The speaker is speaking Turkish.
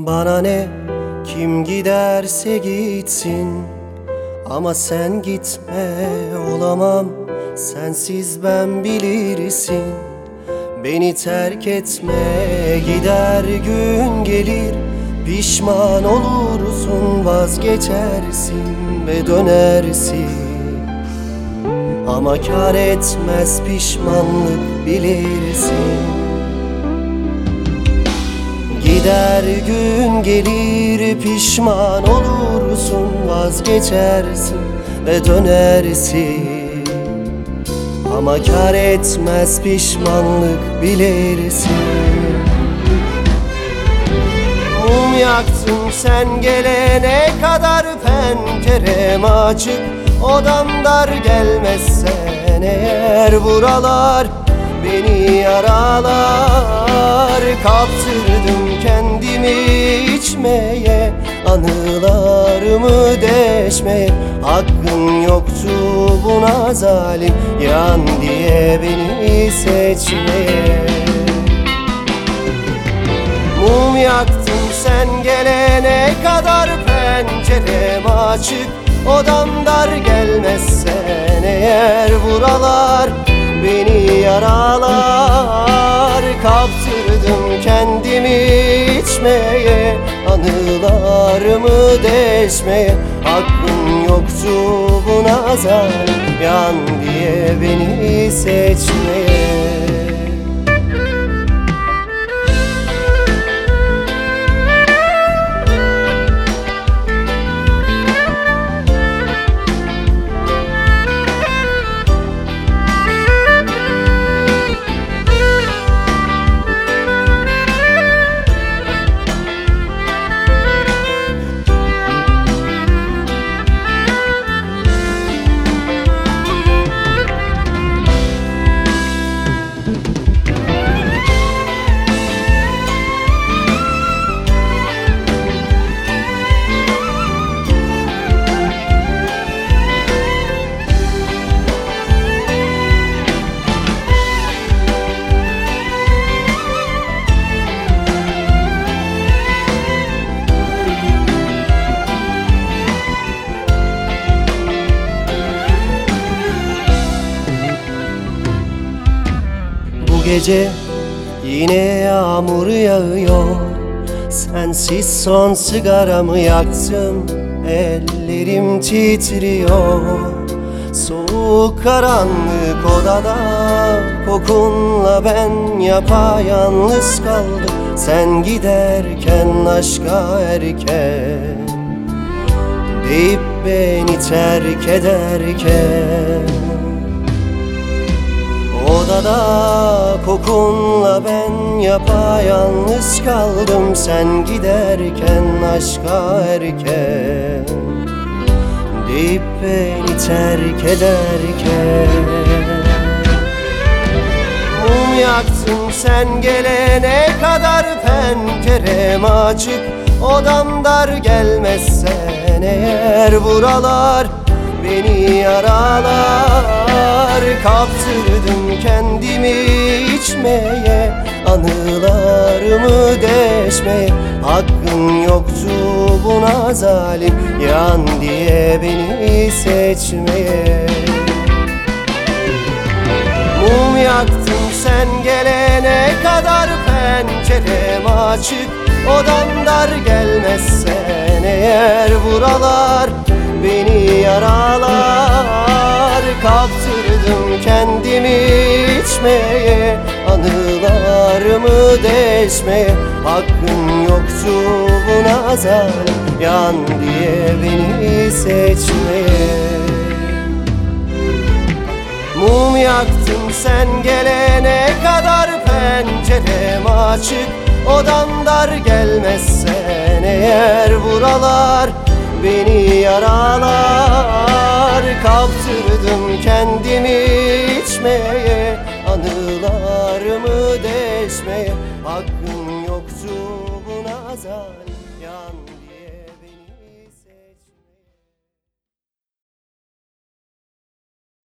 Bana ne, kim giderse gitsin, ama sen gitme, olamam. Sensiz ben bilirsin. Beni terk etme, gider gün gelir, pişman olursun, vazgeçersin ve dönersin. Ama kâr etmez pişmanlık, bilirsin. Gider gün gelir, pişman olursun, vazgeçersin ve dönersin. Ama kâr etmez pişmanlık, bilirsin. Mum yaktım sen gelene kadar, pencerem açık, odam dar. Gelmezsen eğer buralar beni yaralar. Kaptırdım kendimi içmeye, anılarımı deşmeye. Hakkın yoktu buna zalim, yan diye beni seçmeye. Mum yaktım sen gelene kadar, pencerem açık, odam dar. Gelmezsen eğer buralar beni yaralar. Kaptırdım kendimi içmeye, anılarımı deşmeye. Hakkın yoktu buna zalim, yan diye beni seçmeye. Bu gece yine yağmur yağıyor, sensiz son sigaramı yaktım, ellerim titriyor. Soğuk karanlık odada, kokunla ben yapayalnız kaldım. Sen giderken aşka erken, deyip beni terk ederken. Odada kokunla ben yapayalnız kaldım. Sen giderken aşka erken, deyip beni terk ederken. Mum yaktım sen gelene kadar, pencerem açık, odam dar. Gelmezsen eğer buralar beni yaralar. Kaptırdım kendimi içmeye, anılarımı deşmeye. Hakkın yoktu buna zalim, yan diye beni seçmeye. Mum yaktım sen gelene kadar, pencerem açık, odam dar. Gelmezsen eğer buralar beni yaralar. Kaptırdım kendimi içmeye, anılarımı deşmeye. Hakkın yoktu buna zalim, yan diye beni seçmeye. Mum yaktım sen gelene kadar, pencerem açık, odam dar. Gelmezsen eğer buralar beni yaralar. Kaptırdım kendimi içmeye, anılarımı deşmeye. Hakkın yoktu buna zalim, yan